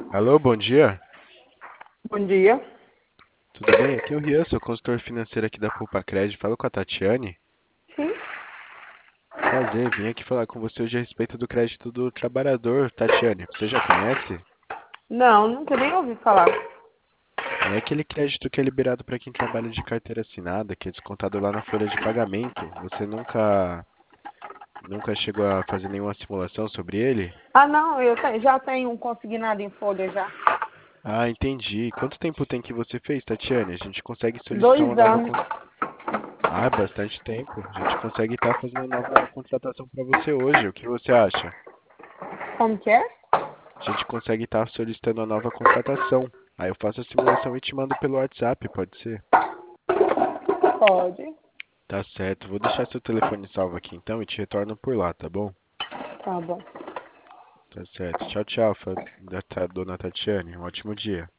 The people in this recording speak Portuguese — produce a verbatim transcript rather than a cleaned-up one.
Alô, bom dia. Bom dia. Tudo bem? Aqui é o Rian, sou consultor financeiro aqui da Poupa Crédito. Falo com a Tatiane. Sim? Prazer, vim aqui falar com você hoje a respeito do crédito do trabalhador. Tatiane, você já conhece? Não, nunca nem ouvi falar. É aquele crédito que é liberado para quem trabalha de carteira assinada, que é descontado lá na folha de pagamento. Você nunca, nunca chegou a fazer nenhuma simulação sobre ele? Ah, não, eu te- já tenho um consignado em folha já. Ah, entendi. Quanto tempo tem que você fez, Tatiane? A gente consegue solicitar uma Dois nova. anos. con- Ah, é bastante tempo. A gente consegue estar fazendo uma nova contratação para você hoje. O que você acha? Como que é? A gente consegue estar solicitando a nova contratação. Aí eu faço a simulação e te mando pelo WhatsApp, pode ser? Pode. Tá certo. Vou deixar seu telefone salvo aqui então e te retorno por lá, tá bom? Tá bom. Tá certo. Tchau, tchau, fa- da- ta- dona Tatiane. Um ótimo dia.